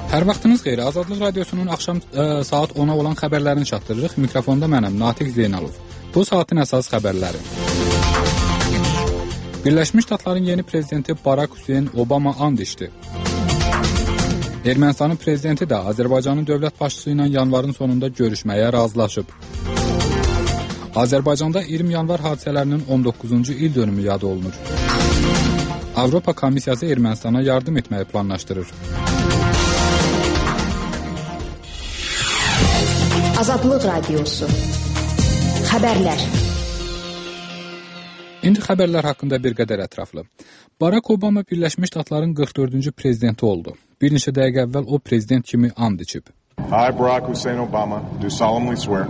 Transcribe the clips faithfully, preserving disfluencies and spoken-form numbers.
Hər vaxtınız xeyir. Azadlıq Radiosunun axşam ə, saat ona olan xəbərlərini çatdırırıq. Mikrofonda mənəm, Natiq Zeynalov. Bu saatin əsas xəbərləri. Birləşmiş Ştatların yeni prezidenti Barack Hüseyn Obama and içdi. Ermənistanın prezidenti də Azərbaycanın dövlət başçısı ilə yanvarın sonunda görüşməyə razılaşıb. Azərbaycanda iyirmi yanvar hadisələrinin on doqquzuncu il dönümü yad olunur. Avropa Komissiyası Ermənistana yardım etməyi planlaşdırır. Azadlıq Radiosu. Xəbərlər. İndi xəbərlər haqqında bir qədər ətraflı. Barack Obama Birləşmiş Ştatların qırx dördüncü prezidenti oldu. Bir neçə dəqiqə əvvəl o prezident kimi and içib. I, Barack Hussein Obama, do solemnly swear.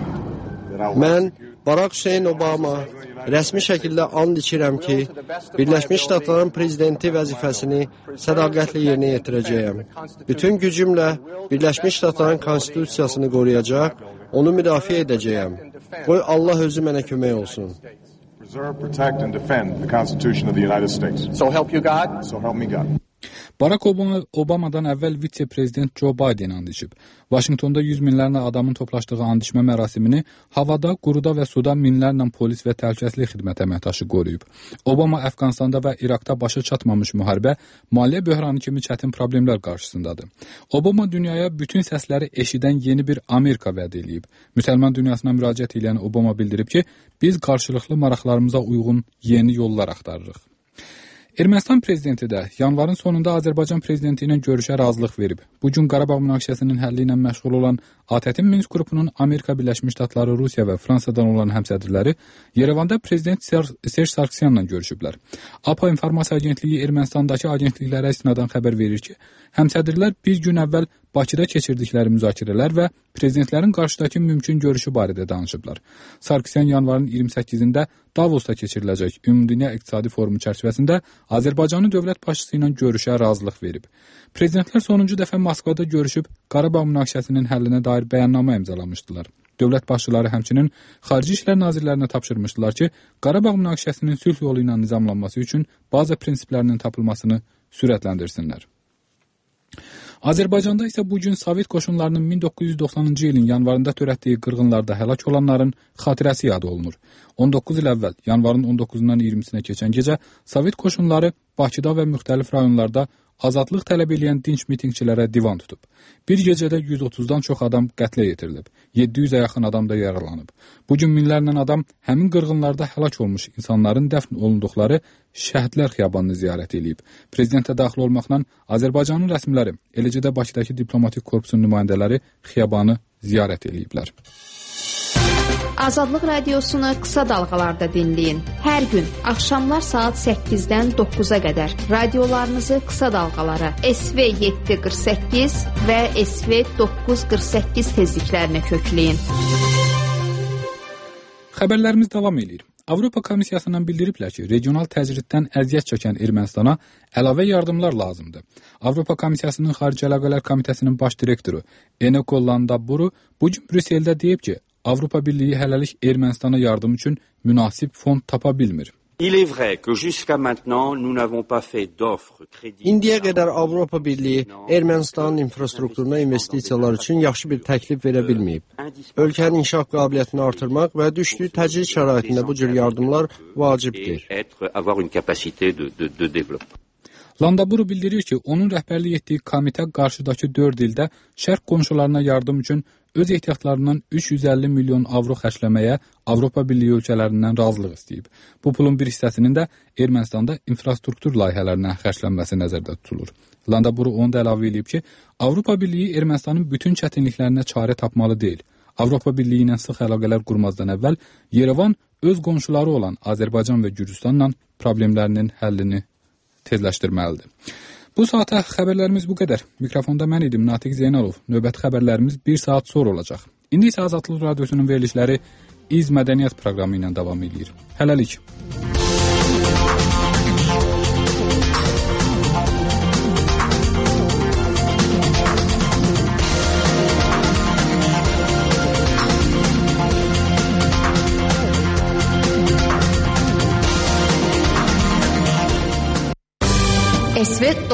Mən, Barack Hüseyn Obama, rəsmi şəkildə and içirəm ki, Birləşmiş Ştatların prezidenti vəzifəsini sədaqətlə yerinə yetirəcəyəm. Bütün gücümlə Birləşmiş Ştatların konstitusiyasını qoruyacaq, onu müdafiə edəcəyəm. Qoy Allah özü mənə kömək olsun. Preserve, protect and defend the Constitution of the United States. So help you God. So help me God. Barack Obama, Obamadan əvvəl vitse-prezident Joe Biden and içib. Vaşinqtonda yüz minlərlə adamın toplaşdığı and içmə mərasimini havada, quruda və suda minlərlə polis və təhlükəsizlik xidmət əməkdaşı qoruyub. Obama Əfqanistanda və İraqda başa çatmamış müharibə, maliyyə böhranı kimi çətin problemlər qarşısındadır. Obama dünyaya bütün səsləri eşidən yeni bir Amerika vəd edib. Müsəlman dünyasına müraciət edən Obama bildirib ki, biz qarşılıqlı maraqlarımıza uyğun yeni yollar axtarırıq. Ermənistan prezidenti də yanvarın sonunda Azərbaycan prezidenti ilə görüşə razılıq verib. Bu gün Qarabağ münaqişəsinin həlli ilə məşğul olan A T Ə-tin Minsk qrupunun Amerika Birləşmiş Ştatları, Rusiya və Fransadan olan həmsədrləri Yerevanda prezident Serj Sarkisyanla görüşüblər. A P A İnformasiya Agentliyi Ermənistandakı agentliklərə istinadən xəbər verir ki, həmsədrlər bir gün əvvəl Bakıda keçirdikləri müzakirələr və prezidentlərin qarşıdakı mümkün görüşü barədə danışıblar. Sarkisyan yanvarın iyirmi səkkizində Davosda keçiriləcək Ümumdünya İqtisadi Forumu çərçivəsində Azərbaycanın dövlət başçısı ilə görüşə razılıq verib. Prezidentlər sonuncu dəfə Moskvada görüşüb Qarabağ münaqişəsinin həllinə dair bəyannamə imzalamışdılar. Dövlət başçıları həmçinin Xarici İşlər Nazirlərinə tapşırmışdılar ki, Qarabağ münaqişəsinin sülh yolu ilə nizamlanması üçün baza prinsiplərinin tapılmasını sürətləndirsinlər. Azərbaycanda isə bu gün Sovet qoşunlarının min doqquz yüz doxsanıncı ilin yanvarında törətdiyi qırğınlarda həlak olanların xatirəsi yad olunur. on doqquz il əvvəl yanvarın on doqquzundan iyirmisinə keçən gecə Sovet qoşunları Bakıda və müxtəlif rayonlarda azadlıq tələb edən dinç mitinqçilərə divan tutub. Bir gecədə yüz otuzdan çox adam qətlə yetirilib, yeddi yüzə yaxın adam da yaralanıb. Bugün minlərlə adam həmin qırğınlarda həlak olmuş insanların dəfn olunduqları Şəhidlər Xiyabanını ziyarət edib. Prezidentə daxil olmaqla Azərbaycanın rəsmiləri, eləcə də Bakıdakı diplomatik korpusun nümayəndələri Xiyabanı ziyarət ediblər. Azadlıq Radiosunu qısa dalğalarda dinləyin. Hər gün axşamlar saat səkkizdən doqquza qədər radiolarınızı qısa dalğalara S V yeddi qırx səkkiz və S V doqquz qırx səkkiz tezliklərinə kökləyin. Xəbərlərimiz davam edir. Avropa Komissiyasından bildiriblər ki, regional təcriddən əziyyət çəkən Ermənistana əlavə yardımlar lazımdır. Avropa Komissiyasının Xarici Əlaqələr Komitəsinin baş direktoru Eneko Landaburu bu gün Brüsseldə deyib ki, Avropa Birliyi hələlik Ermənistana yardım üçün münasib fond tapa bilmir. İndiyə qədər Avropa Birliyi Ermənistanın infrastrukturuna investisiyalar üçün yaxşı bir təklif verə bilməyib. Ölkənin inkişaf qabiliyyətini artırmaq və düşdüyü təcrid şəraitində bu cür yardımlar vacibdir. Landaburu bildirir ki, onun rəhbərlik etdiyi komitə qarşıdakı dörd ildə şərq qonşularına yardım üçün öz ehtiyatlarından üç yüz əlli milyon avro xərcləməyə Avropa Birliyi ölkələrindən razılıq istəyib. Bu pulun bir hissəsinin də Ermənistanda infrastruktur layihələrinə xərclənməsi nəzərdə tutulur. Landaburu onu da əlavə edib ki, Avropa Birliyi Ermənistanın bütün çətinliklərinə çarə tapmalı deyil. Avropa Birliyi ilə sıx əlaqələr qurmazdan əvvəl Yerevan öz qonşuları olan Azərbaycan və Gürcüstanla problemlərinin həllini tezləşdirməlidir. Bu saata xəbərlərimiz bu qədər. Mikrofonda mən idim, Natiq Zeynalov. Növbəti xəbərlərimiz bir saat sonra olacaq. İndi isə Azadlıq Radiosunun verilişləri İz Mədəniyyət proqramı ilə davam edir. Hələlik. S V